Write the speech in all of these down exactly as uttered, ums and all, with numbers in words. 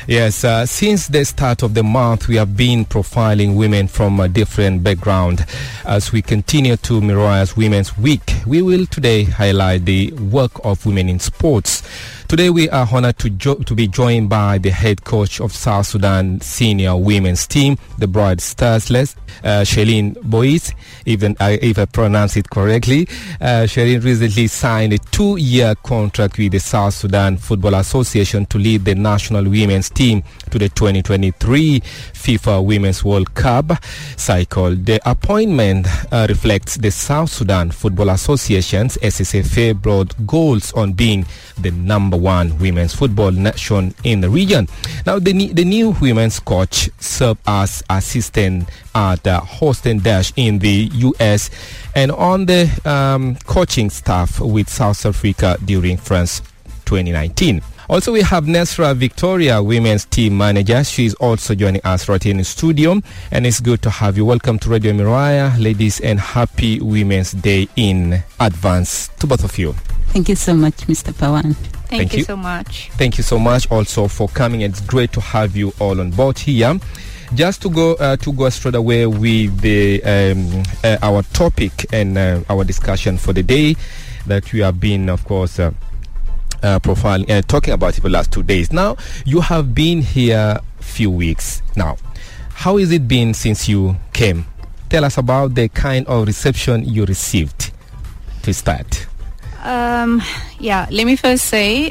Yes, uh, since the start of the month, we have been profiling women from a different background. As we continue to Miraya's Women's Week, we will today highlight the work of women in sports. Today we are honored to jo- to be joined by the head coach of South Sudan senior women's team, the Bright Stars, uh, Shelin Bois, even I, if I pronounce it correctly. Uh, Shelin recently signed a two-year contract with the South Sudan Football Association to lead the national women's team to the twenty twenty-three FIFA Women's World Cup cycle. The appointment uh, reflects the South Sudan Football Association's S S F A broad goals on being the number one women's football nation in the region. Now, the, the new women's coach served as assistant at uh, Houston Dash in the U S and on the um, coaching staff with South Africa during France twenty nineteen. Also, we have Nesra Victoria, women's team manager. She is also joining us right here in the studio, and it's good to have you. Welcome to Radio Miraya, ladies, and happy Women's Day in advance to both of you. Thank you so much, Mister Pawan. Thank, Thank you, you so much. Thank you so much also for coming. It's great to have you all on board here. Just to go uh, to go straight away with the um, uh, our topic and uh, our discussion for the day that we have been, of course, uh, uh, profiling, uh, talking about it for the last two days. Now, you have been here a few weeks now. How has it been since you came? Tell us about the kind of reception you received to start. Um, yeah, let me first say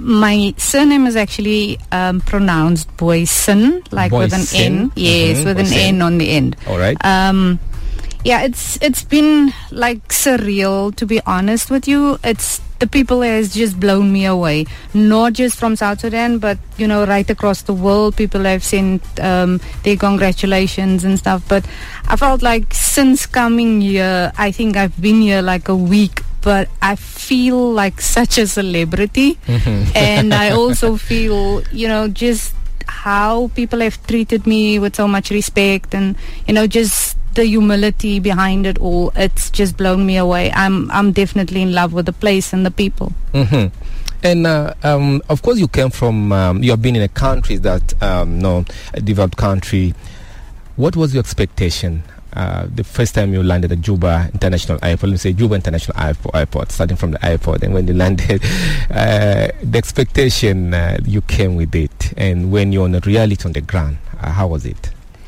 my surname is actually um, pronounced Boyson, like Boyson. with an N. Yes, Mm-hmm. with Boyson. an N on the end. All right. Um, yeah, it's it's been like surreal, to be honest with you. It's the people has just blown me away. Not just from South Sudan, but you know, right across the world, people have sent um, their congratulations and stuff. But I felt like since coming here, I think I've been here like a week, but I feel like such a celebrity. Mm-hmm. And I also feel, you know, just how people have treated me with so much respect, and you know, just the humility behind it all. It's just blown me away. I'm I'm definitely in love with the place and the people. Mm-hmm. And uh, um, of course, you came from, um, you have been in a country that, um, no, a developed country. What was your expectation uh, the first time you landed at Juba International Airport? Let me say Juba International Airport, airport starting from the airport, and when you landed, uh, the expectation uh, you came with it, and when you're on the reality on the ground, uh, how was it?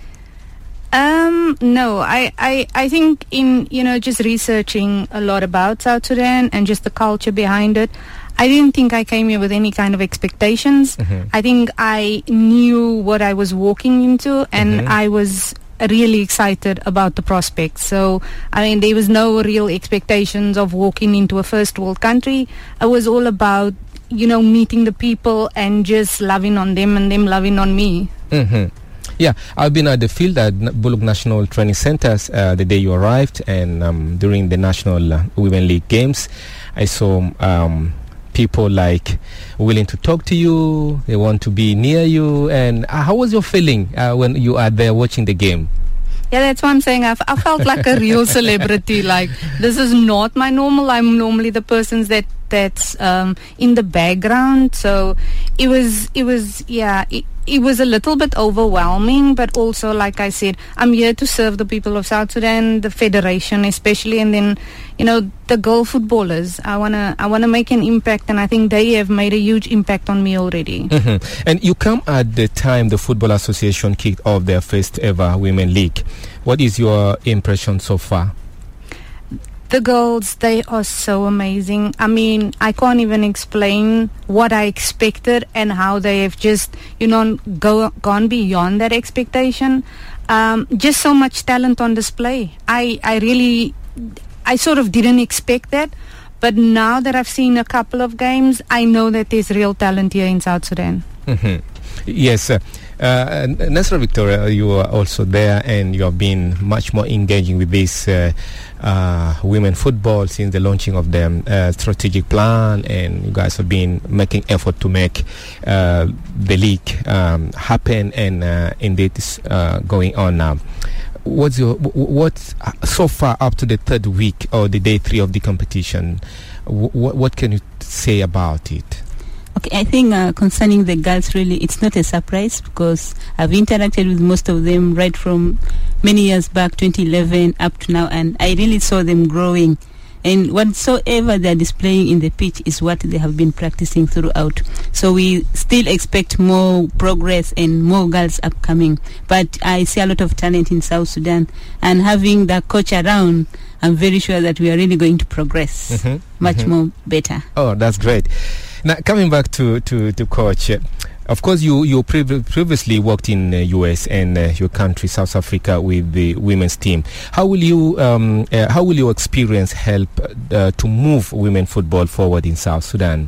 Um, no, I, I, I think in, you know, just researching a lot about South Sudan and just the culture behind it, I didn't think I came here with any kind of expectations. Mm-hmm. I think I knew what I was walking into, and Mm-hmm. I was really excited about the prospects. So, I mean, there was no real expectations of walking into a first world country. It was all about, you know, meeting the people and just loving on them and them loving on me. Mm-hmm. Yeah, I've been at the field at N- Bullock National Training Centers uh, the day you arrived, and um, during the National uh, Women League games, I saw um, people like willing to talk to you, they want to be near you. And uh, how was your feeling uh, when you are there watching the game? Yeah, that's why I'm saying I've, I felt like a real celebrity. Like, this is not my normal. I'm normally the person that that's um, in the background. So it was, it was, yeah, it, it was a little bit overwhelming. But also, like I said, I'm here to serve the people of South Sudan, the federation especially, and then, you know, the girl footballers. I wanna, I wanna make an impact, and I think they have made a huge impact on me already. Mm-hmm. And you come at the time the Football Association kicked off their first ever Women League. What is your impression so far? The girls, they are so amazing. I mean, I can't even explain what I expected and how they have just, you know, go, gone beyond that expectation. Um, just so much talent on display. I, I really, I sort of didn't expect that. But now that I've seen a couple of games, I know that there's real talent here in South Sudan. Mm-hmm. Yes. Uh, uh, Nesra Victoria, you are also there, and you have been much more engaging with this uh, uh, women football since the launching of the uh, strategic plan, and you guys have been making effort to make uh, the league um, happen, and uh, indeed it's uh, going on now. What's your what so far up to the third week or the day three of the competition? What what can you say about it? Okay, I think uh, concerning the girls, really, it's not a surprise because I've interacted with most of them right from many years back, twenty eleven up to now, and I really saw them growing. And whatsoever they're displaying in the pitch is what they have been practicing throughout. So we still expect more progress and more girls upcoming. But I see a lot of talent in South Sudan. And having the coach around, I'm very sure that we are really going to progress mm-hmm. much mm-hmm. more better. Oh, that's great. Now, coming back to, to, to coach, uh, of course, you you pre- previously worked in the uh, U S and uh, your country, South Africa, with the women's team. How will you um, uh, how will your experience help uh, to move women football forward in South Sudan?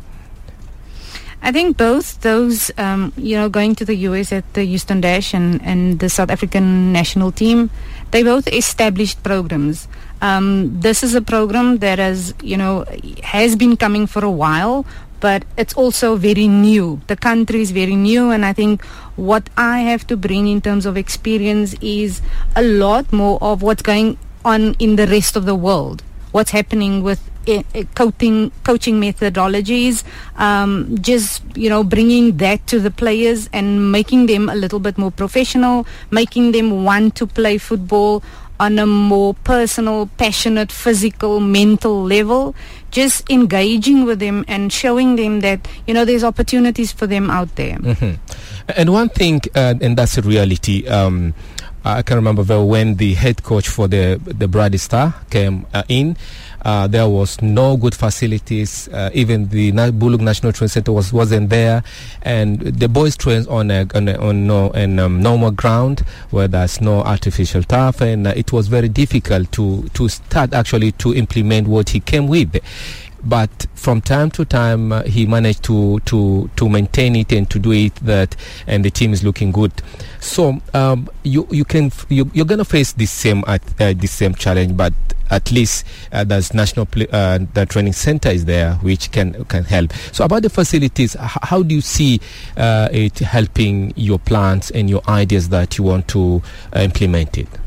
I think both those, um, you know, going to the U S at the Houston Dash and, and the South African national team, they both established programs. Um, this is a program that has, you know, has been coming for a while, but it's also very new. The country is very new, and I think what I have to bring in terms of experience is a lot more of what's going on in the rest of the world, what's happening with uh, coaching, coaching methodologies, um, just, you know, bringing that to the players and making them a little bit more professional, making them want to play football on a more personal, passionate, physical, mental level, just engaging with them and showing them that, you know, there's opportunities for them out there. Mm-hmm. And one thing, uh, and that's a reality, um, I can remember very when the head coach for the the Brady Star came uh, in, uh, there was no good facilities. Uh, even the Na- Bullock National Training Center was wasn't there, and the boys trained on a, on, a, on no and um, normal ground where there's no artificial turf, and uh, it was very difficult to to start actually to implement what he came with. But from time to time, uh, he managed to, to, to maintain it and to do it that, and the team is looking good. So um, you you can you, you're gonna face the same uh, the same challenge, but at least uh, there's national pl- uh, the training center is there, which can can help. So about the facilities, h- how do you see uh, it helping your plans and your ideas that you want to uh, implement it?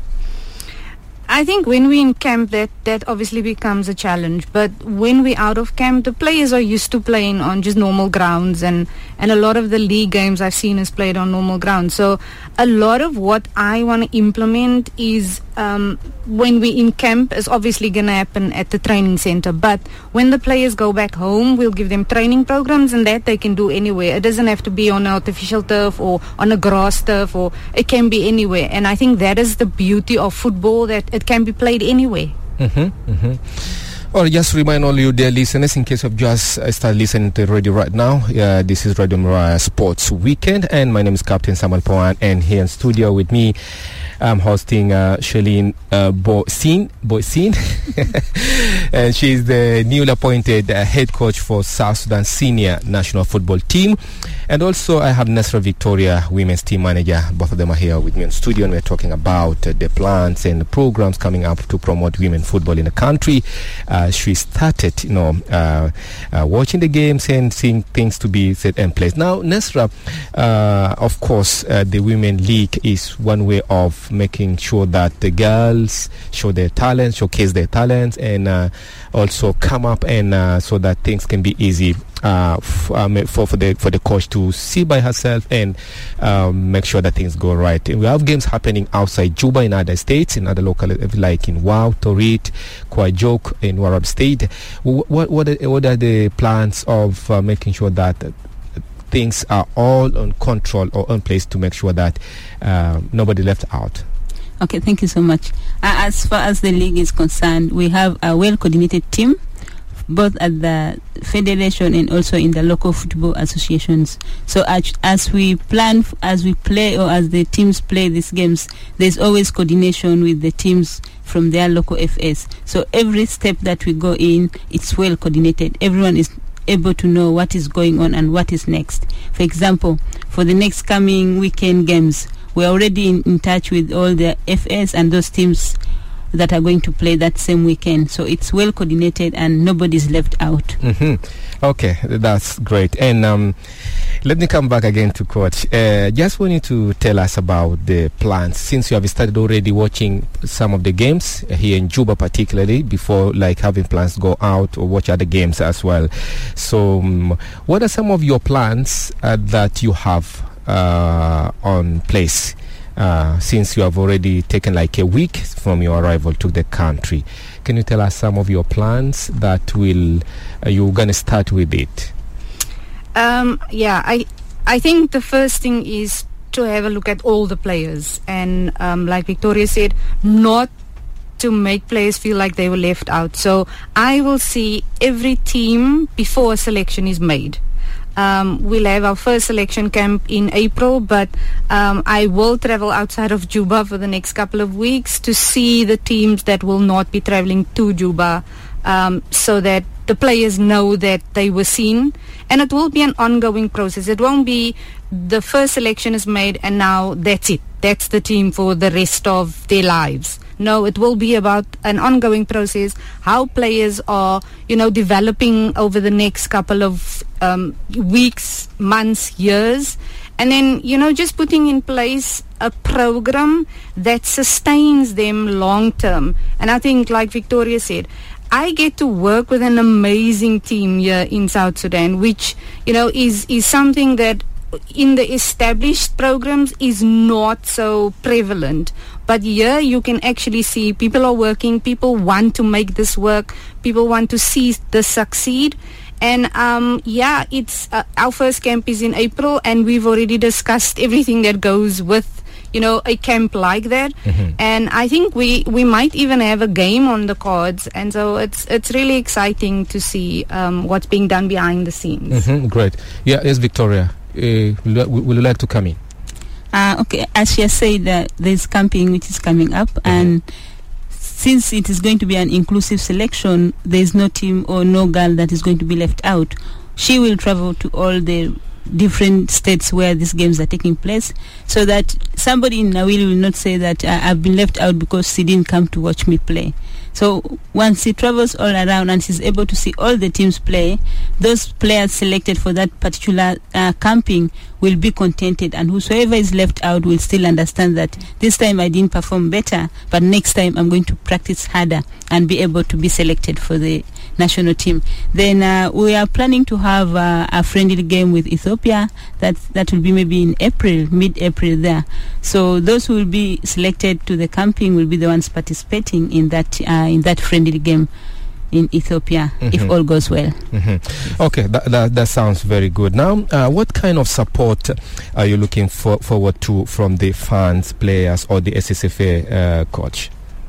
I think when we're in camp, that, that obviously becomes a challenge. But when we're out of camp, the players are used to playing on just normal grounds. And, and a lot of the league games I've seen is played on normal grounds. So a lot of what I want to implement is um, when we're in camp is obviously going to happen at the training center. But when the players go back home, we'll give them training programs, and that they can do anywhere. It doesn't have to be on an artificial turf or on a grass turf, or it can be anywhere. And I think that is the beauty of football, that it can be played anywhere. Mm-hmm, mm-hmm. Well, just remind all you dear listeners, in case of just uh, start listening to the radio right now, uh, this is Radio Mariah Sports Weekend, and my name is Captain Samuel Pawan, and here in studio with me, I'm hosting uh, Shalene uh, Boycine, Boycine. And she's the newly appointed uh, head coach for South Sudan senior national football team. And also I have Nesra Victoria, women's team manager. Both of them are here with me in studio, and we're talking about uh, the plans and the programs coming up to promote women football in the country. Uh, she started, you know, uh, uh, watching the games and seeing things to be set in place. Now, Nesra, uh, of course, uh, the Women League is one way of making sure that the girls show their talents, showcase their talents, and uh, also come up and uh, so that things can be easy uh, f- um, for for the for the coach to see by herself and um, make sure that things go right. And we have games happening outside Juba in other states, in other local, like in Wau, Torit, Kwajok, in Warab State. What what are, what are the plans of uh, making sure that uh, things are all on control or in place to make sure that uh, nobody left out? Okay, thank you so much. Uh, as far as the league is concerned, we have a well-coordinated team, both at the federation and also in the local football associations. So as, as we plan, as we play, or as the teams play these games, there's always coordination with the teams from their local F S. So every step that we go in, it's well coordinated. Everyone is able to know what is going on and what is next. For example, for the next coming weekend games, we're already in, in touch with all the F S, and those teams that are going to play that same weekend. So it's well coordinated and nobody's left out. Mm-hmm. Okay, that's great. And um, let me come back again to Coach. Uh, just want you to tell us about the plans, since you have started already watching some of the games here in Juba particularly, before like having plans to go out or watch other games as well. So um, what are some of your plans uh, that you have uh, on place? Uh, since you have already taken like a week from your arrival to the country, can you tell us some of your plans that will uh, you're going to start with it? Um, yeah, I I think the first thing is to have a look at all the players, and um, like Victoria said, not to make players feel like they were left out. So I will see every team before a selection is made. Um, we'll have our first selection camp in April, but um, I will travel outside of Juba for the next couple of weeks to see the teams that will not be traveling to Juba, um, so that the players know that they were seen. And it will be an ongoing process. It won't be the first selection is made and now that's it. That's the team for the rest of their lives. No, it will be about an ongoing process, how players are, you know, developing over the next couple of um, weeks, months, years. And then, you know, just putting in place a program that sustains them long term. And I think, like Victoria said, I get to work with an amazing team here in South Sudan, which, you know, is, is something that in the established programs is not so prevalent. But here you can actually see people are working, people want to make this work, people want to see this succeed. And um, yeah, it's uh, our first camp is in April, and we've already discussed everything that goes with, you know, a camp like that. Mm-hmm. And I think we, we might even have a game on the cards. And so it's it's really exciting to see um, what's being done behind the scenes. Mm-hmm. Great. Yeah, yes, Victoria. Uh, will, will you like to come in? Uh, okay, as she has said, uh, there's camping which is coming up, mm-hmm. and since it is going to be an inclusive selection, there's no team or no girl that is going to be left out. She will travel to all the different states where these games are taking place, so that somebody in Nawili will not say that uh, I've been left out because she didn't come to watch me play. So once he travels all around and he's able to see all the teams play, those players selected for that particular uh, camping will be contented, and whosoever is left out will still understand that this time I didn't perform better, but next time I'm going to practice harder and be able to be selected for the national team. Then uh, we are planning to have uh, a friendly game with Ethiopia. That that will be maybe in April, mid-April there. So those who will be selected to the camping will be the ones participating in that uh, in that friendly game in Ethiopia, mm-hmm. if all goes well. Mm-hmm. Okay, that, that that sounds very good. Now, uh, what kind of support are you looking for, forward to from the fans, players, or the S S F A uh, coach?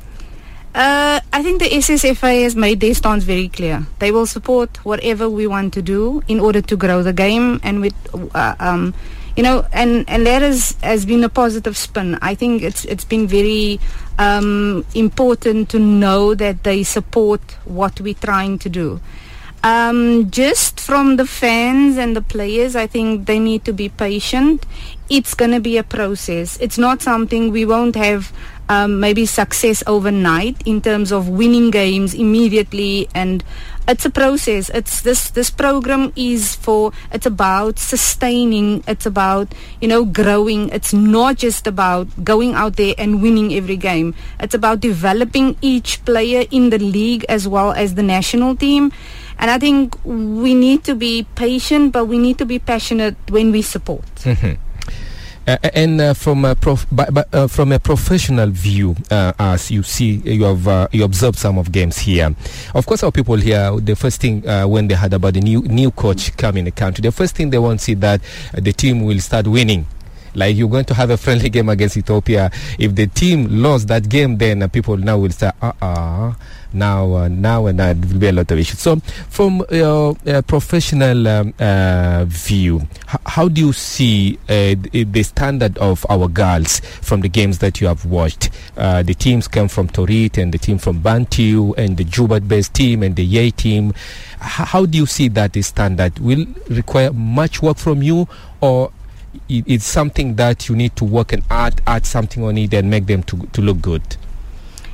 Uh, I think the S S F A has made their stance very clear. They will support whatever we want to do in order to grow the game, and with, uh, um, you know, and, and that has, has been a positive spin. I think it's it's been very um, important to know that they support what we're trying to do. Um, just from the fans and the players, I think they need to be patient. It's going to be a process. It's not something we won't have um, maybe success overnight in terms of winning games immediately, and it's a process. It's this this program is for, it's about sustaining, it's about, you know, growing. It's not just about going out there and winning every game. It's about developing each player in the league as well as the national team. And I think we need to be patient, but we need to be passionate when we support. Mm-hmm. Uh, and uh, from a prof- but, but, uh, from a professional view, uh, as you see, you have uh, you observed some of games here. Of course, our people here, the first thing uh, when they heard about the new new coach coming in the country, the first thing they want to see that uh, the team will start winning. Like, you're going to have a friendly game against Ethiopia. If the team lost that game, then uh, people now will say, uh-uh, now, uh, now and now there will be a lot of issues. So, from your uh, professional um, uh, view, h- how do you see uh, the, the standard of our girls from the games that you have watched? Uh, the teams come from Torit, and the team from Bantu, and the Juba-based team, and the Yei team. H- how do you see that the standard will require much work from you, or it's something that you need to work and add add something on it and make them to to look good?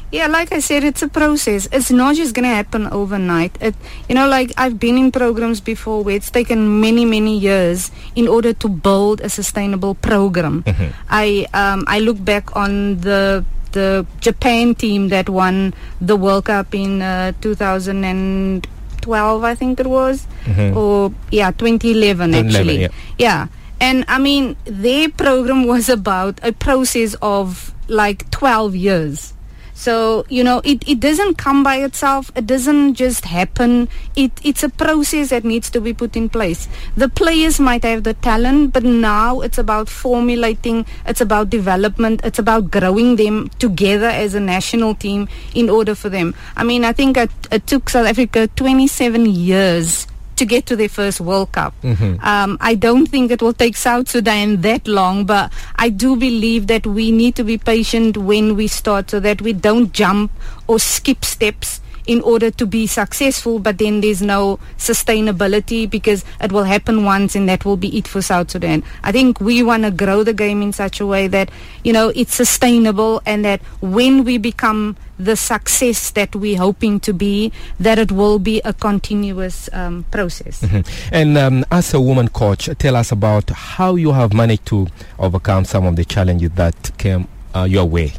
Yeah, like I said, it's a process. It's not just going to happen overnight. It, you know, like I've been in programs before where it's taken many, many years in order to build a sustainable program. Mhm. I um, I look back on the the Japan team that won the World Cup in uh, two thousand twelve, I think it was, Mhm. or yeah, twenty eleven twenty eleven, actually. yeah. Yeah. And I mean, their program was about a process of like twelve years. So, you know, it, it doesn't come by itself. It doesn't just happen. It It's a process that needs to be put in place. The players might have the talent, but now it's about formulating, it's about development, it's about growing them together as a national team in order for them. I mean, I think it, it took South Africa twenty-seven years to get to their first World Cup. Mhm. Um, I don't think it will take South Sudan that long, but I do believe that we need to be patient when we start so that we don't jump or skip steps in order to be successful, but then there's no sustainability because it will happen once and that will be it for South Sudan. I think we want to grow the game in such a way that, you know, it's sustainable and that when we become the success that we're hoping to be, that it will be a continuous um, process. Mhm. And um, as a woman coach, tell us about how you have managed to overcome some of the challenges that came uh, your way.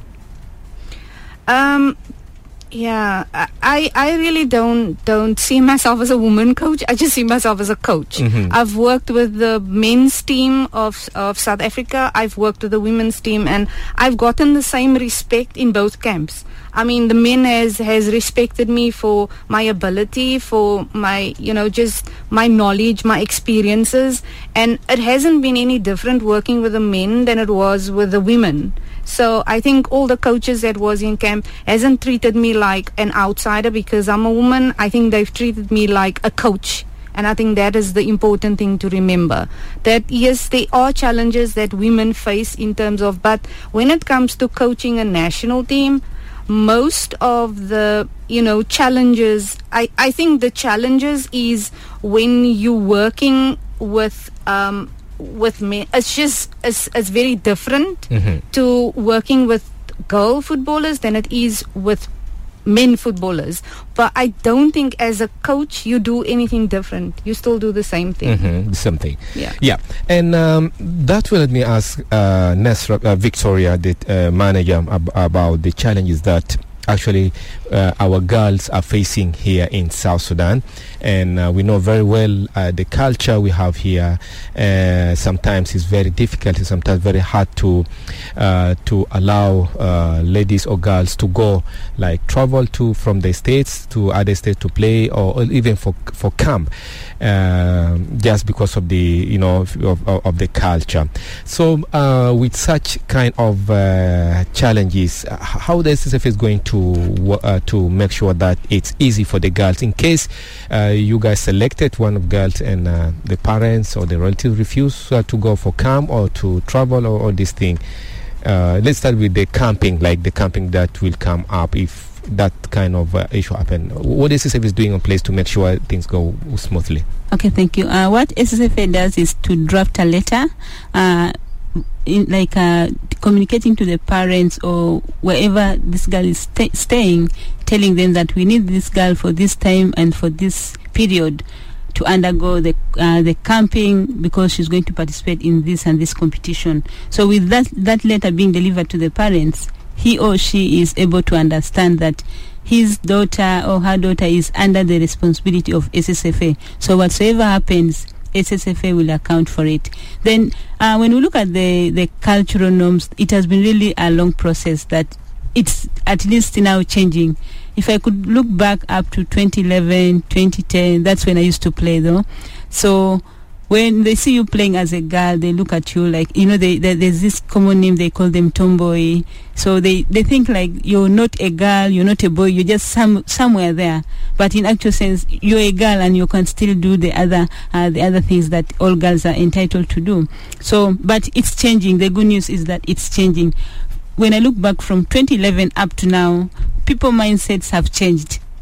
Um, yeah, I I really don't don't see myself as a woman coach. I just see myself as a coach. Mhm. I've worked with the men's team of of South Africa. I've worked with the women's team, and I've gotten the same respect in both camps. I mean, the men has has respected me for my ability, for my, you know, just my knowledge, my experiences, and it hasn't been any different working with the men than it was with the women. So I think all the coaches that was in camp hasn't treated me like an outsider because I'm a woman. I think they've treated me like a coach. And I think that is the important thing to remember. That yes, there are challenges that women face in terms of, but when it comes to coaching a national team, most of the, you know, challenges, I, I think the challenges is when you're working with um, with men. It's just it's, it's very different Mhm. to working with girl footballers than it is with men footballers. But I don't think as a coach you do anything different. You still do the same thing. Mm-hmm. Something. Yeah. Yeah. And um, that will let me ask uh, Nesra, uh, Victoria, the uh, manager, ab- about the challenges that actually uh, our girls are facing here in South Sudan. And uh, we know very well uh, the culture we have here. Uh, sometimes it's very difficult, it's sometimes very hard to uh, to allow uh, ladies or girls to go, like travel to from the states to other states to play, or, or even for for camp, uh, just because of the, you know, of, of, of the culture. So uh, with such kind of uh, challenges, uh, how the S S F is going to wo- uh, to make sure that it's easy for the girls in case uh, you guys selected one of girls and uh, the parents or the relatives refuse uh, to go for camp or to travel or, or this thing. Uh, let's start with the camping, like the camping that will come up if that kind of uh, issue happen. What is S S F is doing in place to make sure things go smoothly? Okay, thank you. Uh, what S S F A does is to draft a letter, uh, in, like uh, communicating to the parents or wherever this girl is sta- staying, telling them that we need this girl for this time and for this period to undergo the uh, the camping because she's going to participate in this and this competition. So with that that letter being delivered to the parents, he or she is able to understand that his daughter or her daughter is under the responsibility of S S F A. So whatsoever happens, S S F A will account for it. Then uh, when we look at the, the cultural norms, it has been really a long process that it's at least now changing. If I could look back up to twenty eleven, twenty ten, that's when I used to play though. So when they see you playing as a girl, they look at you like, you know, they, they, there's this common name, they call them tomboy. So they, they think like you're not a girl, you're not a boy, you're just some somewhere there. But in actual sense, you're a girl and you can still do the other uh, the other things that all girls are entitled to do. So, but it's changing. The good news is that it's changing. When I look back from twenty eleven up to now, people mindsets have changed.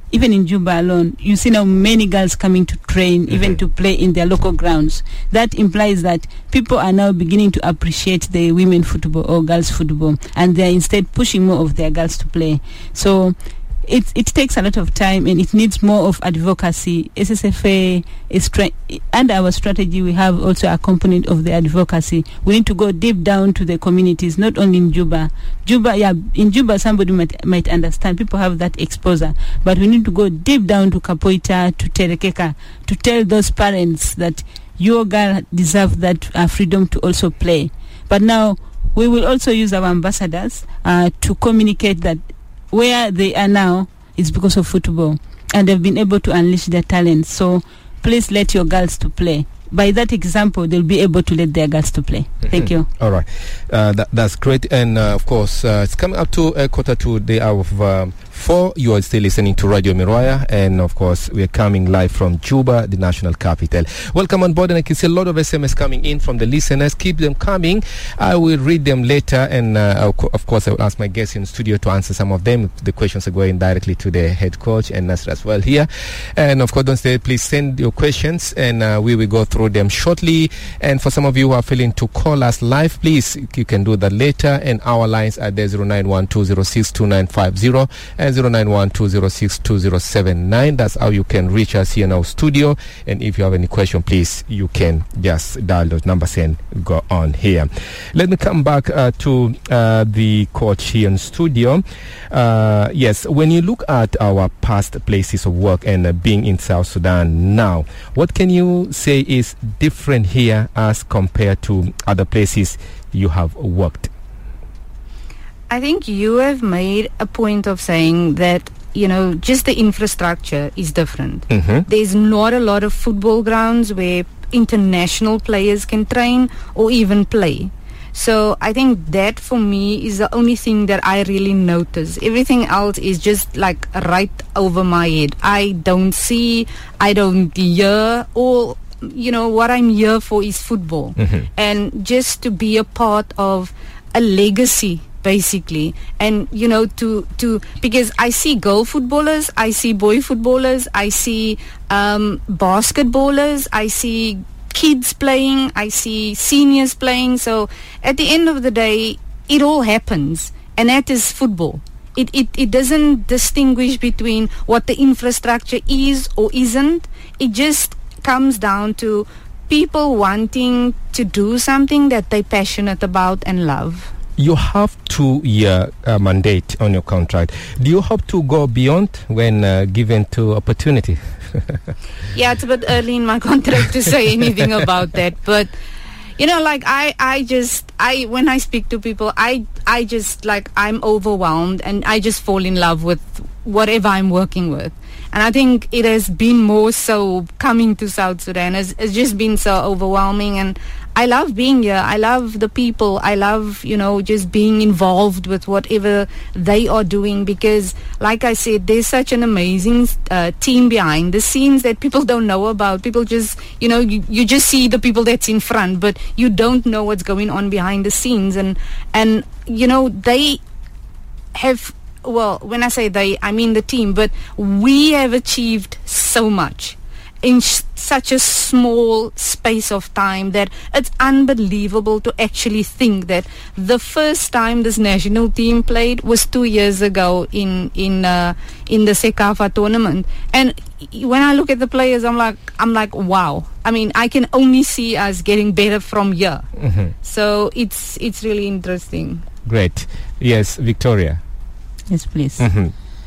even in Juba alone, you see now many girls coming to train, mm-hmm. even to play in their local grounds. That implies that people are now beginning to appreciate the women football or girls football, and they're instead pushing more of their girls to play. So it it takes a lot of time, and it needs more of advocacy. S S F A is tra- and our strategy, we have also a component of the advocacy. We need to go deep down to the communities, not only in Juba. Juba, yeah, in Juba somebody might might understand. People have that exposure, but we need to go deep down to Kapoita, to Terekeka, to tell those parents that your girl deserves that uh, freedom to also play. But now we will also use our ambassadors uh, to communicate that where they are now is because of football, and they've been able to unleash their talents. So please let your girls to play. By that example, they'll be able to let their girls to play. Mm-hmm. Thank you. All right. Uh, that, that's great. And uh, of course, uh, it's coming up to a quarter to the hour of um, four. You are still listening to Radio Miroya. And of course, we are coming live from Juba, the national capital. Welcome on board. And I can see a lot of S M S coming in from the listeners. Keep them coming. I will read them later. And uh, of course, I will ask my guests in the studio to answer some of them. The questions are going directly to the head coach and Nasser as well here. And of course, don't stay. Please send your questions and uh, we will go through them shortly. And for some of you who are feeling to call us live, please, you can do that later. And our lines are there: zero nine one two zero six two nine five zero and zero nine one two zero six two zero seven nine. That's how you can reach us here in our studio. And if you have any question, please, you can just dial those numbers and go on here. Let me come back uh, to uh, the coach here in studio. Uh, yes, when you look at our past places of work and uh, being in South Sudan now, what can you say is different here as compared to other places you have worked? I think you have made a point of saying that, you know, just the infrastructure is different. Mm-hmm. There's not a lot of football grounds where international players can train or even play. So I think that for me is the only thing that I really notice. Everything else is just like right over my head. I don't see, I don't hear, or, you know, what I'm here for is football. Mm-hmm. And just to be a part of a legacy, basically. And, you know, to, to because I see girl footballers, I see boy footballers, I see um, basketballers, I see kids playing, I see seniors playing. So at the end of the day, it all happens, and that is football. It, it it doesn't distinguish between what the infrastructure is or isn't. It just comes down to people wanting to do something that they're passionate about and love. You have two-year uh, mandate on your contract. Do you hope to go beyond when uh, given to opportunity? Yeah, it's a bit early in my contract to say anything about that. But, you know, like I, I just, I when I speak to people, I, I just, like, I'm overwhelmed and I just fall in love with whatever I'm working with. And I think it has been more so coming to South Sudan. It's, it's just been so overwhelming. And I love being here. I love the people. I love, you know, just being involved with whatever they are doing, because, like I said, there's such an amazing uh, team behind the scenes that people don't know about. People just, you know, you, you just see the people that's in front, but you don't know what's going on behind the scenes. And, and you know, they have... Well, when I say they, I mean the team, but we have achieved so much in sh- such a small space of time that it's unbelievable to actually think that the first time this national team played was two years ago in in uh, in the Sekafa tournament. And when I look at the players, I'm like, I'm like, wow. I mean, I can only see us getting better from here. Mm-hmm. So it's it's really interesting. Great. Yes, Victoria. Yes, please. Mm-hmm.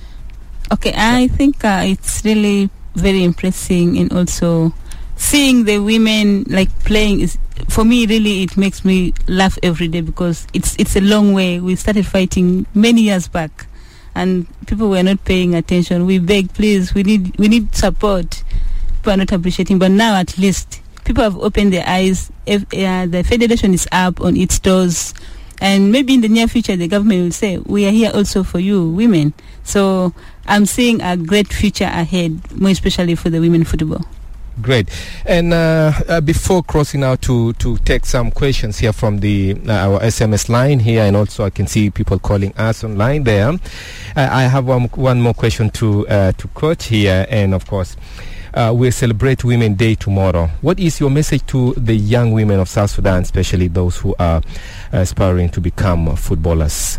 Okay, I think uh, it's really very impressive, and also seeing the women like playing is, for me, really it makes me laugh every day, because it's it's a long way. We started fighting many years back, and people were not paying attention. We begged, please, we need we need support. People are not appreciating, but now at least people have opened their eyes. If, uh, the federation is up on its toes. And maybe in the near future, the government will say, we are here also for you, women. So I'm seeing a great future ahead, more especially for the women football. Great. And uh, uh, before crossing out to, to take some questions here from the uh, our S M S line here, and also I can see people calling us online there. Uh, I have one, one more question to uh, to Coach here, and of course, uh, we celebrate Women Day tomorrow. What is your message to the young women of South Sudan, especially those who are aspiring to become footballers?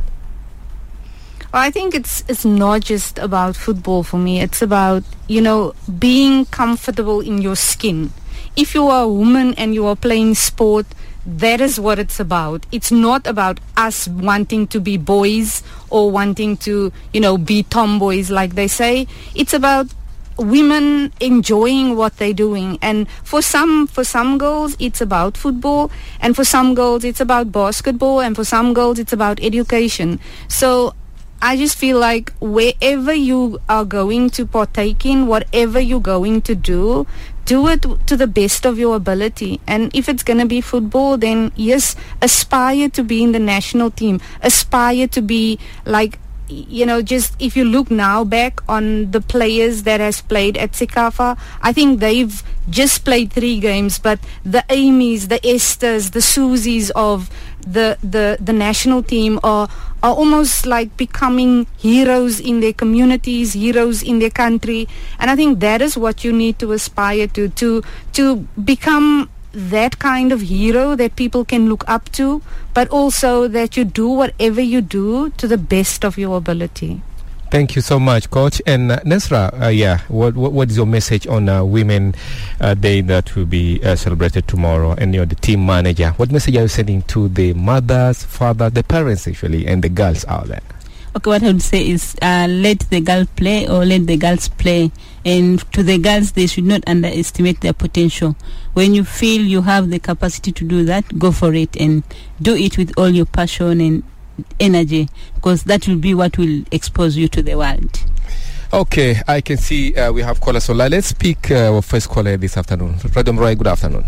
Well, I think it's it's not just about football for me. It's about, you know, being comfortable in your skin. If you are a woman and you are playing sport, that is what it's about. It's not about us wanting to be boys or wanting to, you know, be tomboys like they say. It's about women enjoying what they're doing. And for some for some girls it's about football, and for some girls it's about basketball, and for some girls it's about education. So I just feel like wherever you are going to partake in, whatever you're going to do, do it to the best of your ability. And if it's going to be football, then yes, aspire to be in the national team. Aspire to be like, you know, just if you look now back on the players that has played at Sekafa, I think they've just played three games, but the Amy's, the Esthers, the Susies of the, the, the national team are are almost like becoming heroes in their communities, heroes in their country. And I think that is what you need to aspire to, to to become that kind of hero that people can look up to, but also that you do whatever you do to the best of your ability. Thank you so much, Coach. And uh, Nesra, uh, yeah, what, what what is your message on uh, Women uh, Day that will be uh, celebrated tomorrow? And you're the team manager. What message are you sending to the mothers, fathers, the parents actually, and the girls out there? Okay, what I would say is uh, let the girl play or let the girls play. And to the girls, they should not underestimate their potential. When you feel you have the capacity to do that, go for it and do it with all your passion and energy, because that will be what will expose you to the world. Okay, I can see uh, we have callers online. Let's speak uh, our first caller this afternoon. Radom Roy, good afternoon.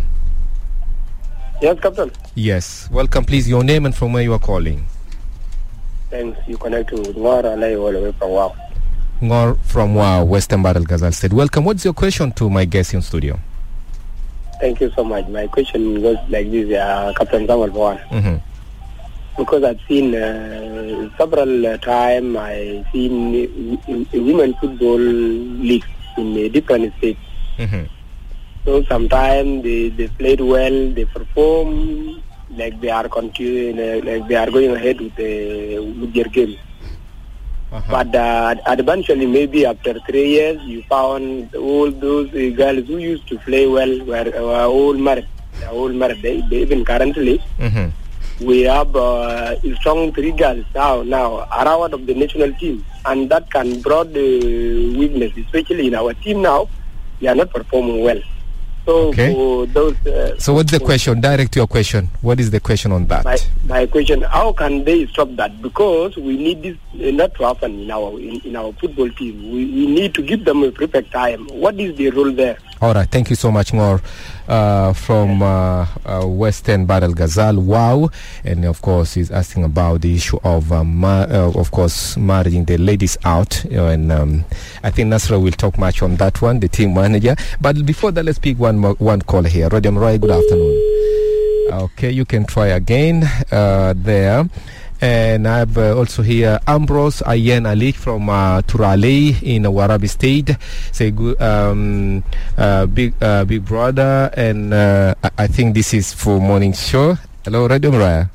Yes, Captain. Yes, welcome. Please, your name and from where you are calling. Thanks. You connect to Ngor Alay all the way from Wow. Ngor from Wow, Western Barrel Ghazal said. Welcome. What's your question to my guest in studio? Thank you so much. My question goes like this, uh, Captain Samuel Bwan. Mm-hmm. Because I've seen uh, several uh, times, I've seen uh, women football leagues in uh, different states. Mm-hmm. So sometimes they, they played well, they perform like they are continuing, uh, like they are going ahead with, uh, with their game. Uh-huh. But uh, eventually, maybe after three years, you found all those uh, girls who used to play well were, were all married. They are all married. They, they even currently. Mm-hmm. We have uh, strong three girls now, now around of the national team, and that can brought the weakness, especially in our team now. We are not performing well. So okay. for those. Uh, so what's the question? Direct to your question. What is the question on that? My, my question: how can they stop that? Because we need this uh, not to happen in our in, in our football team. We, we need to give them a perfect time. What is the role there? All right, thank you so much, Ngor, uh, from uh, uh, Western Barrel Ghazal. Wow, and of course, he's asking about the issue of, um, ma- uh, of course, marrying the ladies out. You know, and um, I think Nasra will talk much on that one, the team manager. But before that, let's pick one more, one call here. Rodiam Roy, good afternoon. Okay, you can try again uh, there. And I have uh, also here Ambrose Ayen Ali from uh, Turale in Warabi State. Say good, um, uh, big uh, big brother, and uh, I, I think this is for morning show. Hello, Radio Mraya.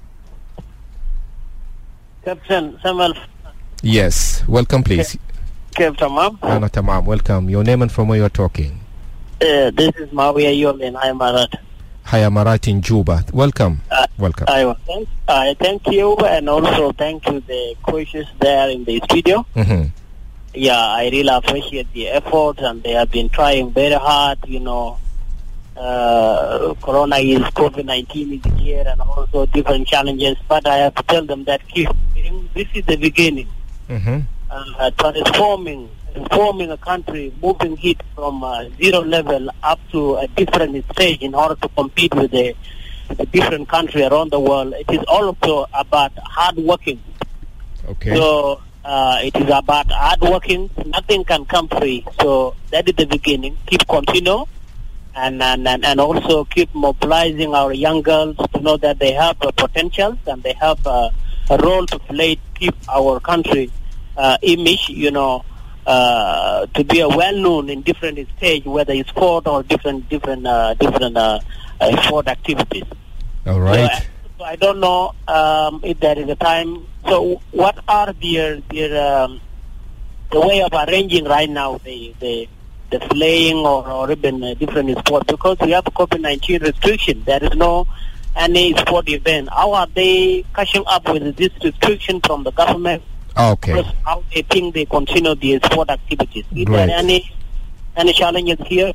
Captain Samuel. Yes, welcome, please. Captain Tamam. Anna Tamam, welcome. Your name and from where you are talking. Uh, this is Mawia Yom in Ayamarat. Hayamarat in Juba. Welcome. Uh, Welcome. I thank, I thank you, and also thank you the coaches there in the studio. Mm-hmm. Yeah, I really appreciate the effort, and they have been trying very hard. You know, uh, Corona is COVID nineteen is here, and also different challenges. But I have to tell them that keep, this is the beginning. Mm-hmm. Uh, transforming, transforming a country, moving it from uh, zero level up to a different stage in order to compete with the, the different country around the world. It is also about hard working. Okay. So uh, it is about hard working. Nothing can come free. So that is the beginning. Keep continue, and, and, and, and also keep mobilizing our young girls to know that they have uh, potentials and they have uh, a role to play to keep our country uh, image, you know, uh, to be a well-known in different stage, whether it's sport or different different uh, different uh, uh, sport activities. All right. So, so I don't know um, if there is a time. So what are their their um, the way of arranging right now the the the playing or, or even uh, different sports, because we have COVID nineteen restriction. There is no any sport event. How are they catching up with this restriction from the government? Okay. Plus how they think they continue the sport activities? Is Great. there any any challenges here?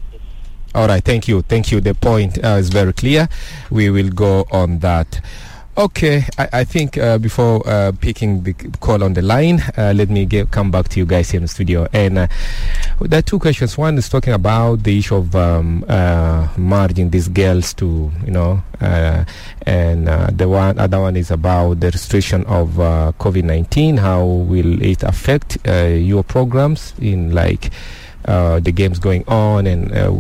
All right, thank you. Thank you. The point uh, is very clear. We will go on that. Okay, I, I think uh, before uh, picking the call on the line, uh, let me get, come back to you guys here in the studio. And uh, there are two questions. One is talking about the issue of um, uh, marrying these girls to, you know, uh, and uh, the one other one is about the restriction of uh, COVID nineteen. How will it affect uh, your programs in like uh, the games going on? And uh,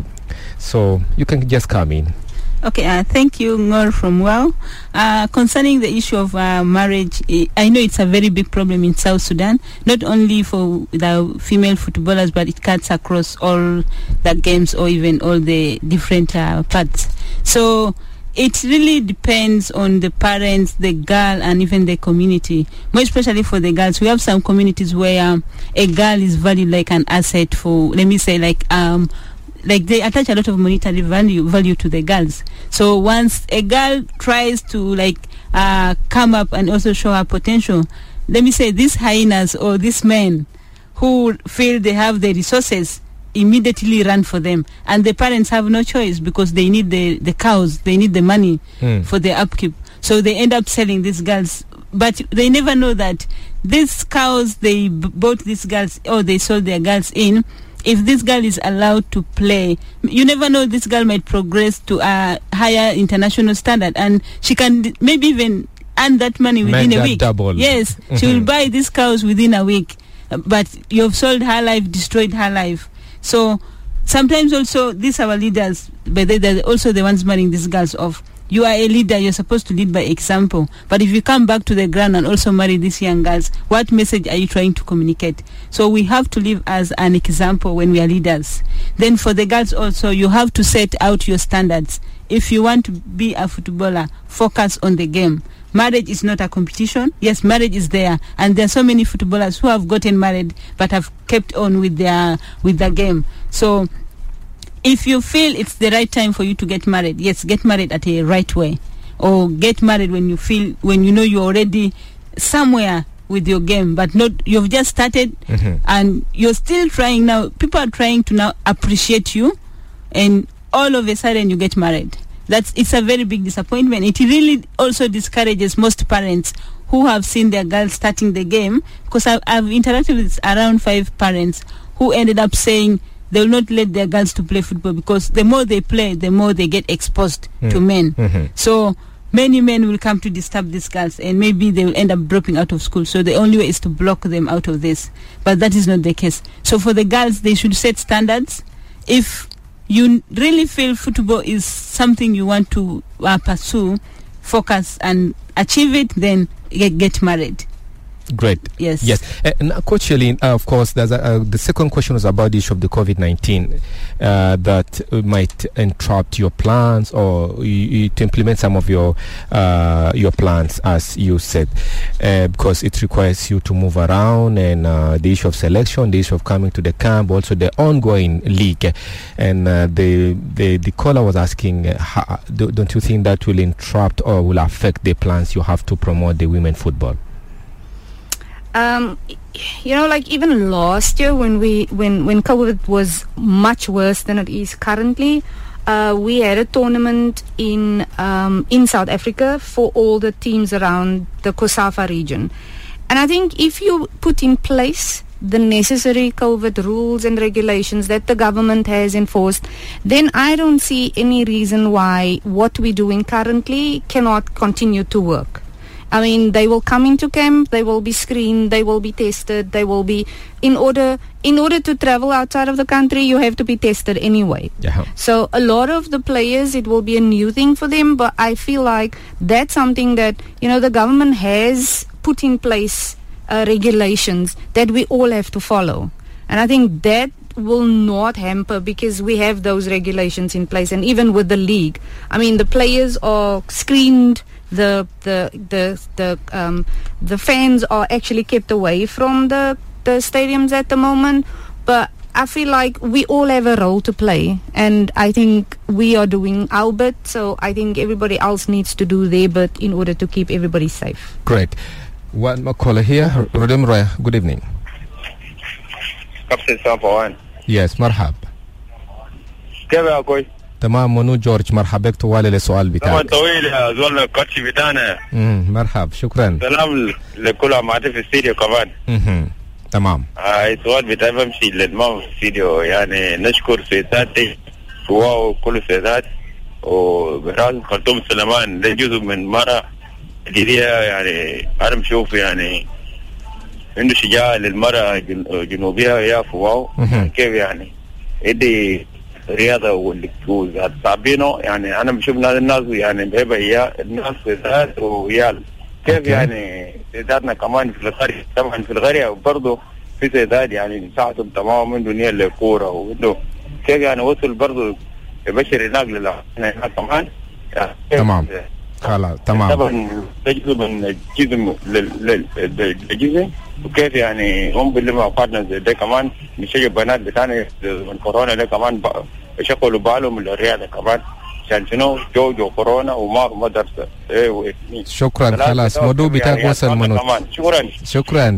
so you can just come in. Okay, uh, thank you, Ngor from WOW. Uh, concerning the issue of uh, marriage, I know it's a very big problem in South Sudan, not only for the female footballers, but it cuts across all the games or even all the different uh, parts. So it really depends on the parents, the girl, and even the community. More especially for the girls, we have some communities where um, a girl is valued like an asset for, let me say, like um. like they attach a lot of monetary value value to the girls. So once a girl tries to like uh, come up and also show her potential, let me say these hyenas or these men who feel they have the resources immediately run for them, and the parents have no choice because they need the, the cows, they need the money mm. for their upkeep. So they end up selling these girls, but they never know that these cows they b- bought these girls or they sold their girls in. If this girl is allowed to play, you never know, this girl might progress to a higher international standard and she can d- maybe even earn that money within Make a that week. Double. Yes, Mm-hmm. she will buy these cows within a week, but you've sold her life, destroyed her life. So sometimes also these our leaders, but they, they're also the ones marrying these girls off. You are a leader, you're supposed to lead by example. But if you come back to the ground and also marry these young girls, what message are you trying to communicate? So we have to live as an example when we are leaders. Then for the girls also, you have to set out your standards. If you want to be a footballer, focus on the game. Marriage is not a competition. Yes, marriage is there. And there are so many footballers who have gotten married but have kept on with their with the game. So if you feel it's the right time for you to get married, yes, get married at a right way. Or get married when you feel, when you know you're already somewhere with your game, but not, you've just started mm-hmm. and you're still trying now. People are trying to now appreciate you, and all of a sudden you get married. That's, it's a very big disappointment. It really also discourages most parents who have seen their girls starting the game, because I've, I've interacted with around five parents who ended up saying they will not let their girls to play football because the more they play, the more they get exposed mm. to men. Mm-hmm. So many men will come to disturb these girls, and maybe they will end up dropping out of school. So the only way is to block them out of this. But that is not the case. So for the girls, they should set standards. If you really feel football is something you want to uh, pursue, focus and achieve it, then get, get married. Great. Yes. Yes. Uh, and Coach Shelin, uh, of course, there's a, uh, the second question was about the issue of the COVID nineteen uh, that might interrupt your plans or you, you to implement some of your uh, your plans, as you said, uh, because it requires you to move around, and uh, the issue of selection, the issue of coming to the camp, also the ongoing league. And uh, the, the the caller was asking, uh, how, don't you think that will interrupt or will affect the plans you have to promote the women football? Um, you know, like even last year when we when when COVID was much worse than it is currently, uh, we had a tournament in um, in South Africa for all the teams around the COSAFA region, and I think if you put in place the necessary COVID rules and regulations that the government has enforced, then I don't see any reason why what we're doing currently cannot continue to work. I mean, they will come into camp, they will be screened, they will be tested, they will be, in order in order to travel outside of the country, you have to be tested anyway. Yeah. So a lot of the players, it will be a new thing for them, but I feel like that's something that, you know, the government has put in place uh, regulations that we all have to follow. And I think that will not hamper because we have those regulations in place. And even with the league, I mean, the players are screened, the the the the um the fans are actually kept away from the the stadiums at the moment, but I feel like we all have a role to play, and I think we are doing our bit, so I think everybody else needs to do their bit in order to keep everybody safe. Great. One more caller here. Rodem Roya, good evening. Captain Sampawan. Yes, مرحب. كيف يا اخوي؟ تمام. منو جورج، مرحبا بك. طوال السؤال بتاعك. زمن طويل يا زول الكوتش بتاعنا. امم مرحب، شكرا. سلام لكل عماتي في الاستديو كمان. اها تمام. هاي السؤال بتاعي بمشي للمام في الاستديو، يعني نشكر سيداتي واو كل سيدات وبراس خرطوم سليمان، ده جزء من مرة جديدة، يعني انا بشوف يعني عنده شجاعة للمرأة الجنوبية يا فواو. كيف يعني ادي رياضة والصعبينه، يعني انا بشوف الناس يعني بهبة اياه الناس ذات ويال كيف يعني سيداتنا كمان في القرية، طبعا في القرية وبرضه في سيدات يعني ساعتهم تماما من دنيا للكورة، وانه كيف يعني وصل برضه يبشر هناك للعالم هناك كمان يعني تمام. خلاص تمام. طبعا تجذب من الجسم للجسم، وكيف يعني هم بيلموا بارتنرز زي ده كمان نشجع بنات بتاعنا من كورونا ده كمان يشغلوا بالهم الرياضه كمان عشان شنو جو جو كورونا وما مدرسه. ايه شكرا. خلاص مودو بتاعك وصل منو. شكرا شكرا.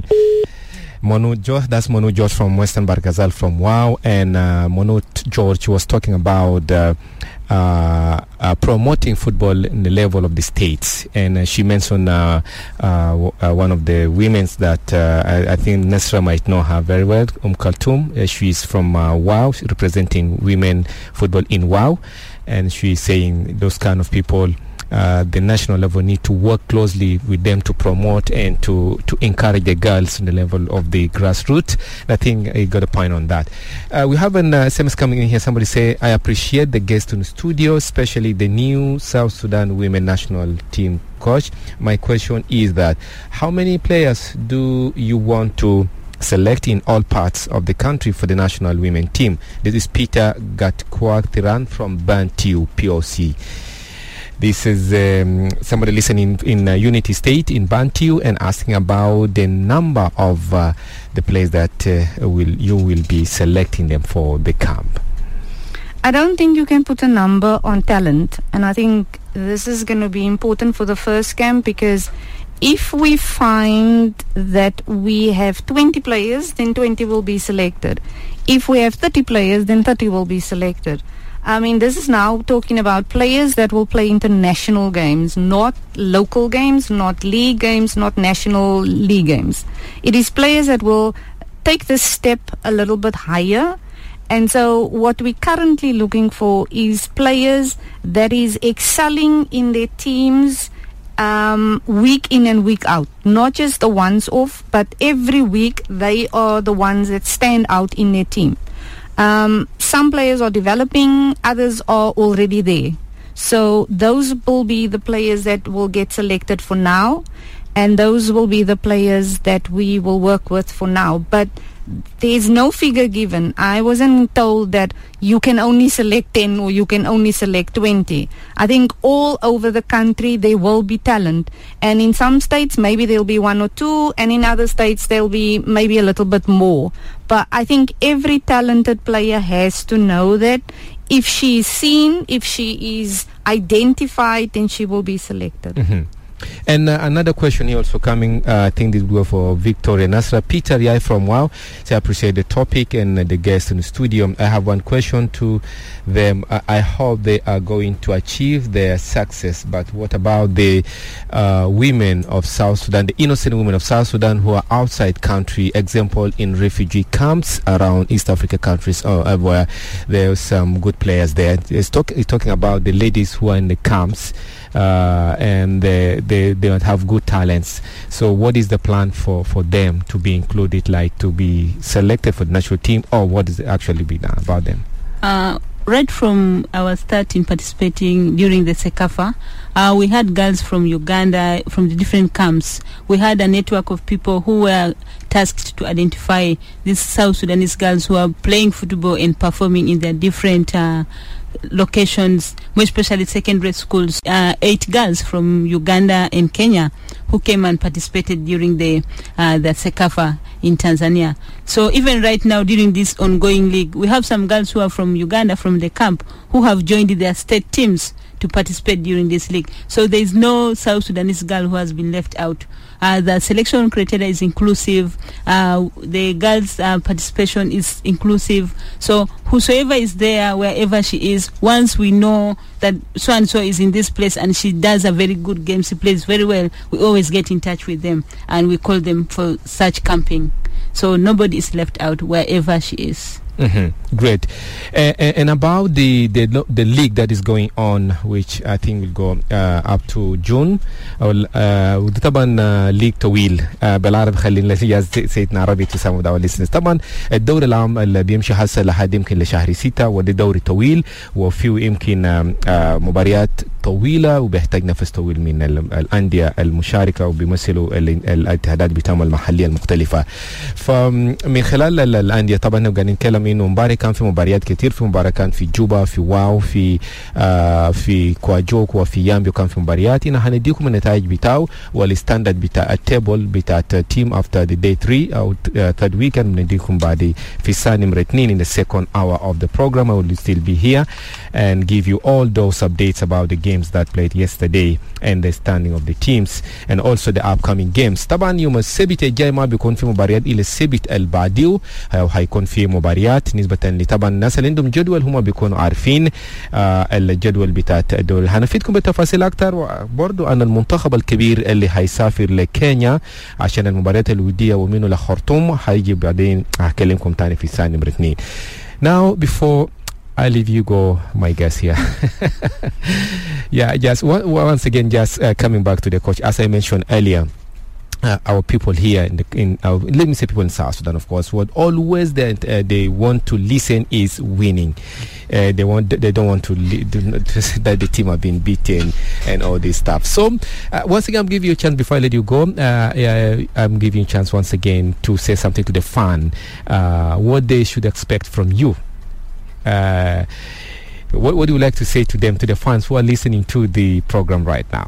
Monu George, that's Monu George from Western Bargazal from WOW, and uh, Monu George was talking about uh, uh, uh, promoting football in the level of the states, and uh, she mentioned uh, uh, w- uh, one of the women's that uh, I, I think Nesra might know her very well, Um Kaltoum. Uh, she's from uh, WOW, representing women football in WOW, and she's saying those kind of people, Uh, the national level need to work closely with them to promote and to, to encourage the girls in the level of the grassroots. I think I got a point on that. Uh, we have an uh, S M S coming in here. Somebody say, I appreciate the guests in the studio, especially the new South Sudan women national team coach. My question is that how many players do you want to select in all parts of the country for the national women team? This is Peter Gatkwatiran from Bantu P O C. This is um, somebody listening in uh, Unity State in Bantu and asking about the number of uh, the players that uh, will you will be selecting them for the camp. I don't think you can put a number on talent, and I think this is going to be important for the first camp, because if we find that we have twenty players, then twenty will be selected. If we have thirty players, then thirty will be selected. I mean, this is now talking about players that will play international games, not local games, not league games, not national league games. It is players that will take this step a little bit higher. And so what we're currently looking for is players that is excelling in their teams um, week in and week out. Not just the ones off, but every week they are the ones that stand out in their team. Um, some players are developing, others are already there. So those will be the players that will get selected for now, and those will be the players that we will work with for now. But there's no figure given. I wasn't told that you can only select ten or you can only select twenty. I think all over the country there will be talent, and in some states maybe there'll be one or two, and in other states there'll be maybe a little bit more. But I think every talented player has to know that if she is seen, if she is identified, then she will be selected. Mm-hmm. And uh, another question here also coming, uh, I think this will go for Victoria Nasra. Peter Yai from WOW. So I appreciate the topic and uh, the guests in the studio. I have one question to them. I, I hope they are going to achieve their success, but what about the uh, women of South Sudan, the innocent women of South Sudan who are outside country, example in refugee camps around East Africa countries, uh, where there are some good players there. It's, talk, it's talking about the ladies who are in the camps uh, and they, they they have good talents. So what is the plan for, for them to be included, like to be selected for the national team, or what is actually be done about them? Uh, right from our start in participating during the CECAFA, uh, we had girls from Uganda, from the different camps. We had a network of people who were tasked to identify these South Sudanese girls who are playing football and performing in their different uh, locations, more especially secondary schools. Uh, eight girls from Uganda and Kenya who came and participated during the uh, the CECAFA in Tanzania. So even right now during this ongoing league, we have some girls who are from Uganda, from the camp, who have joined their state teams to participate during this league. So there is no South Sudanese girl who has been left out. Uh, the selection criteria is inclusive. Uh, the girls' uh, participation is inclusive. So whosoever is there, wherever she is, once we know that so-and-so is in this place and she does a very good game, she plays very well, we always get in touch with them and we call them for such camping. So nobody is left out wherever she is. Mm-hmm. Great. Uh, and about the, the the league that is going on, which I think will go uh, up to June. وده طبعا ليج طويل بالعربي، خلينا سيدنا عربي to some of our listeners. طبعا الدوري العام اللي بيمشي هسه لحد يمكن لشهر ستة، وده دوري طويل وفيه يمكن مباريات طويلة وبيحتاج نفس طويل من الأندية المشاركة وبيمثلوا الاتحادات بتاعهم المحلية المختلفة. فمن خلال الأندية طبعا قاعدين نتكلم انه مباراه كان في مباريات كتير، في مباراه كان في جوبا، في واو، في آه في كواجوك وفي يامبيو كان في مباريات. هنا هنديكم النتائج بتاعه والستاندرد بتاع التيبل بتاع تيم افتر ذا داي ثلاثة او ثيرد ويكند. بنديكم بعد في الساعه نمره اثنين in the second hour of the program. I will still be here and give you all those updates about the games that played yesterday and the standing of the teams and also the upcoming games. طبعا يوم السبت الجاي ما بيكون في مباريات الى السبت البعديه، هيكون في مباريات نسبة لطبعا الناس اللي عندهم جدول هم بيكونوا عارفين آه الجدول بتاع الدوري. هنفيدكم بالتفاصيل اكتر، وبرضو ان المنتخب الكبير اللي هيسافر لكينيا عشان المباريات الودية ومنه لخرطوم هيجي بعدين هكلمكم تاني في الساعة نمرة اثنين. Now before I leave you go, my guest here. Yeah, just one, once again, just uh, coming back to the coach, as I mentioned earlier. Uh, our people here in, the, in our, let me say people in South Sudan, of course, what always they, uh, they want to listen is winning. Uh, they want they don't want to li- do not, that the team have been beaten and all this stuff. So uh, once again, I'm giving you a chance before I let you go. Uh, uh, I'm giving you a chance once again to say something to the fan, uh, what they should expect from you. Uh, what would you like to say to them, to the fans who are listening to the program right now?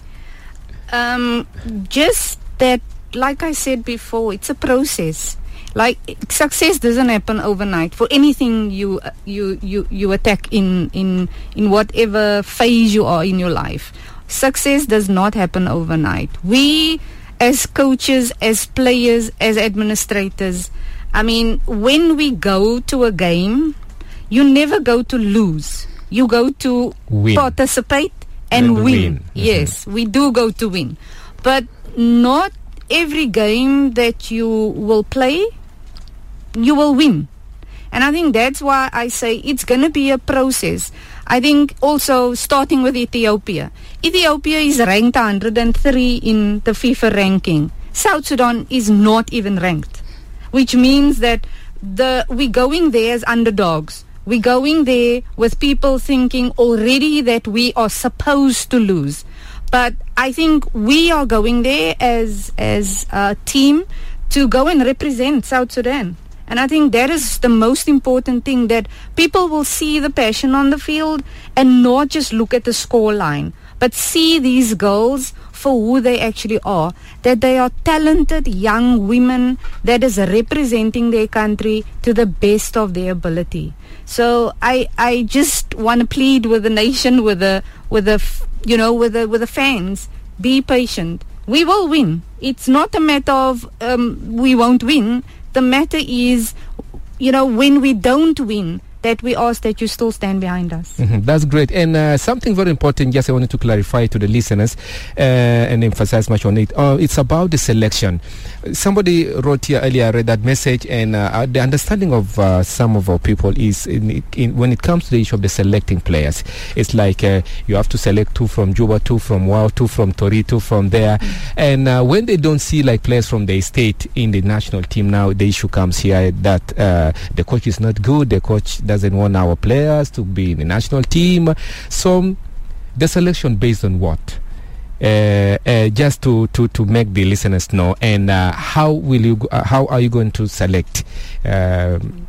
Um, just that, like I said before, it's a process. Like, success doesn't happen overnight for anything you uh, you you you attack in in in whatever phase you are in your life. Success does not happen overnight. We, as coaches, as players, as administrators, I mean, when we go to a game, you never go to lose. You go to win. Participate and, and win. win. Mm-hmm. Yes, we do go to win. But not every game that you will play, you will win. And I think that's why I say it's going to be a process. I think also starting with Ethiopia. Ethiopia is ranked one hundred three in the FIFA ranking. South Sudan is not even ranked, which means that the we're going there as underdogs. We're going there with people thinking already that we are supposed to lose. But I think we are going there as as a team to go and represent South Sudan. And I think that is the most important thing, that people will see the passion on the field and not just look at the score line, but see these girls for who they actually are, that they are talented young women that is representing their country to the best of their ability. So I I just want to plead with the nation, with the with the you know with the with the fans, be patient. We will win. It's not a matter of um, we won't win. The matter is, you know, when we don't win, that we ask that you still stand behind us. Mm-hmm. That's great. And uh, something very important, yes, I wanted to clarify to the listeners uh, and emphasize much on it. Uh, it's about the selection. Somebody wrote here earlier, I read that message, and uh, the understanding of uh, some of our people is in, in, when it comes to the issue of the selecting players, it's like uh, you have to select two from Juba, two from Wow, two from Tori, two from there. Mm-hmm. And uh, when they don't see like players from the state in the national team, now the issue comes here that uh, the coach is not good, the coach doesn't want our players to be in the national team. So the selection based on what? Uh, uh, just to, to, to make the listeners know, and uh, how will you go, uh, how are you going to select? Um,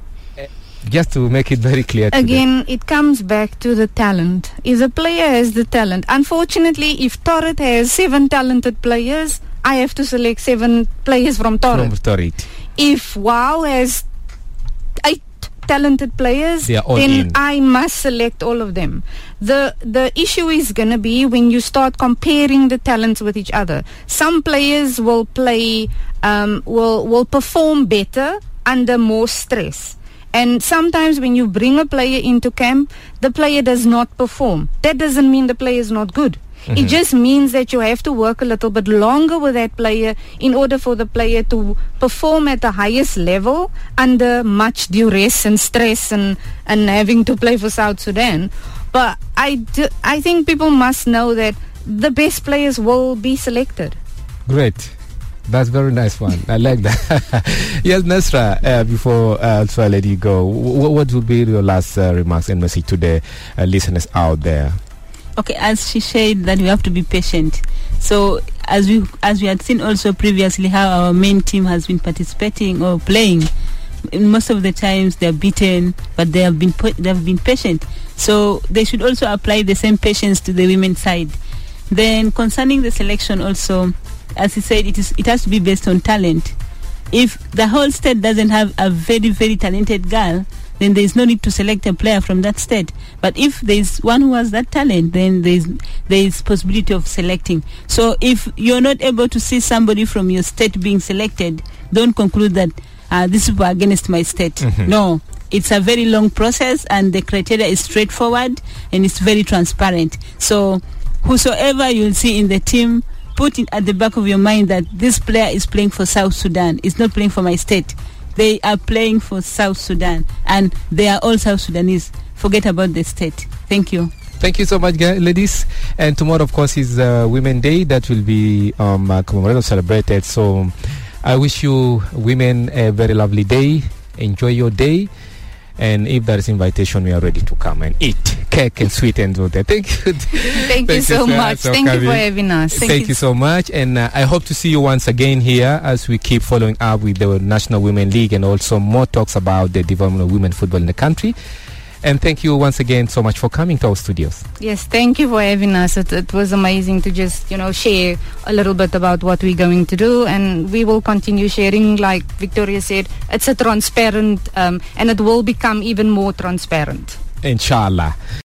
just to make it very clear. Again, them. It comes back to the talent. If a player has the talent, unfortunately, if Torrit has seven talented players, I have to select seven players from Torrit. From Torrit. If Wow has eight talented players, then in. I must select all of them. The the issue is going to be when you start comparing the talents with each other. Some players will play, um, will will perform better under more stress. And sometimes when you bring a player into camp, the player does not perform. That doesn't mean the player is not good. Mm-hmm. It just means that you have to work a little bit longer with that player in order for the player to perform at the highest level under much duress and stress and, and having to play for South Sudan. But I, do, I think people must know that the best players will be selected. Great. That's a very nice one. I like that. Yes, Nasra, uh, before uh, so I let you go, w- what would be your last uh, remarks and message to the uh, listeners out there? Okay, as she said that we have to be patient. So as we as we had seen also previously how our main team has been participating or playing, most of the times they are beaten, but they have been po- they have been patient. So they should also apply the same patience to the women's side. Then concerning the selection also, as he said, it is it has to be based on talent. If the whole state doesn't have a very very talented girl, then there is no need to select a player from that state. But if there is one who has that talent, then there is there is possibility of selecting. So if you're not able to see somebody from your state being selected, don't conclude that uh, this is against my state. Mm-hmm. No, it's a very long process, and the criteria is straightforward and it's very transparent. So whosoever you'll see in the team, put it at the back of your mind that this player is playing for South Sudan. It's not playing for my state. They are playing for South Sudan, and they are all South Sudanese. Forget about the state. Thank you. Thank you so much, ladies. And tomorrow, of course, is uh, Women's Day that will be um, uh, commemorated, celebrated. So I wish you women a very lovely day. Enjoy your day. And if there is invitation, we are ready to come and eat cake and sweet and all that. Thank you. Thank, Thank you so much. Thank coming. you for having us. Thank, Thank you. you so much. And uh, I hope to see you once again here as we keep following up with the National Women League and also more talks about the development of women football in the country. And thank you once again so much for coming to our studios. Yes, thank you for having us. It, it was amazing to just, you know, share a little bit about what we're going to do. And we will continue sharing. Like Victoria said, it's a transparent um, and it will become even more transparent. Inshallah.